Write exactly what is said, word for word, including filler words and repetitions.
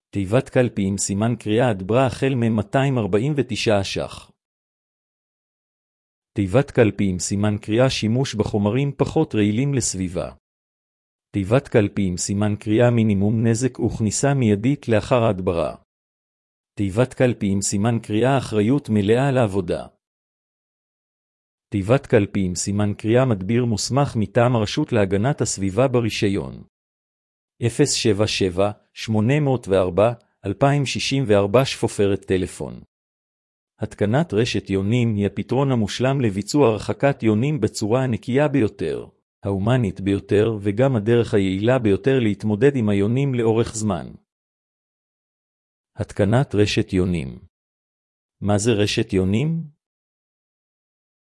תיבת קלפי עם סימן קריאה הדברה החל מ-מאתיים ארבעים ותשעה ש"ח. תיבת קלפי עם סימן קריאה שימוש בחומרים פחות רעילים לסביבה. תיבת קלפי עם סימן קריאה מינימום נזק וכניסה מיידית לאחר ההדברה. תיבת קלפי עם סימן קריאה אחריות מלאה לעבודה. תיבת קלפי עם סימן קריאה מדביר מוסמך מטעם הרשות להגנת הסביבה ברישיון. אפס שבע שבע שמונה אפס ארבע אלפיים שישים וארבע שפופרת טלפון. התקנת רשת יונים היא הפתרון המושלם לביצוע הרחקת יונים בצורה הנקייה ביותר, ההומנית ביותר וגם הדרך היעילה ביותר להתמודד עם היונים לאורך זמן. התקנת רשת יונים. מה זה רשת יונים?